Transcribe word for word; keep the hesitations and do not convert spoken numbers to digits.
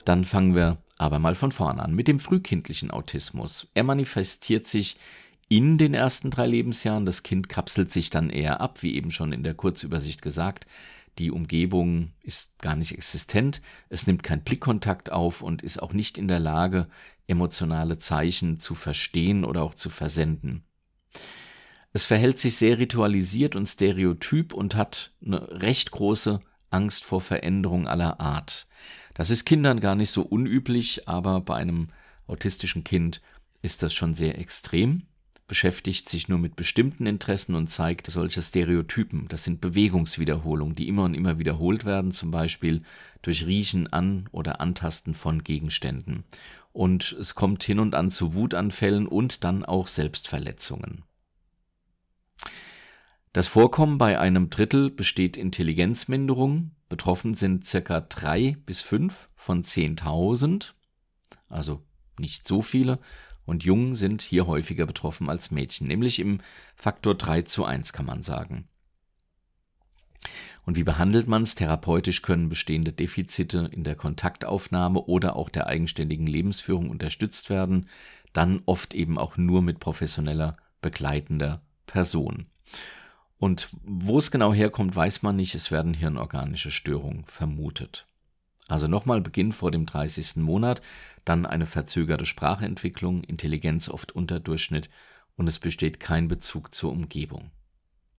Dann fangen wir aber mal von vorne an mit dem frühkindlichen Autismus. Er manifestiert sich in den ersten drei Lebensjahren. Das Kind kapselt sich dann eher ab, wie eben schon in der Kurzübersicht gesagt. Die Umgebung ist gar nicht existent, es nimmt keinen Blickkontakt auf und ist auch nicht in der Lage, emotionale Zeichen zu verstehen oder auch zu versenden. Es verhält sich sehr ritualisiert und stereotyp und hat eine recht große Angst vor Veränderung aller Art. Das ist Kindern gar nicht so unüblich, aber bei einem autistischen Kind ist das schon sehr extrem, beschäftigt sich nur mit bestimmten Interessen und zeigt solche Stereotypen. Das sind Bewegungswiederholungen, die immer und immer wiederholt werden, zum Beispiel durch Riechen an oder Antasten von Gegenständen. Und es kommt hin und an zu Wutanfällen und dann auch Selbstverletzungen. Das Vorkommen bei einem Drittel besteht Intelligenzminderung. Betroffen sind ca. drei bis fünf von zehntausend, also nicht so viele. Und Jungen sind hier häufiger betroffen als Mädchen, nämlich im Faktor drei zu eins kann man sagen. Und wie behandelt man es? Therapeutisch können bestehende Defizite in der Kontaktaufnahme oder auch der eigenständigen Lebensführung unterstützt werden, dann oft eben auch nur mit professioneller begleitender Person. Und wo es genau herkommt, weiß man nicht, es werden hirnorganische Störungen vermutet. Also nochmal Beginn vor dem dreißigsten Monat, dann eine verzögerte Sprachentwicklung, Intelligenz oft unter Durchschnitt und es besteht kein Bezug zur Umgebung.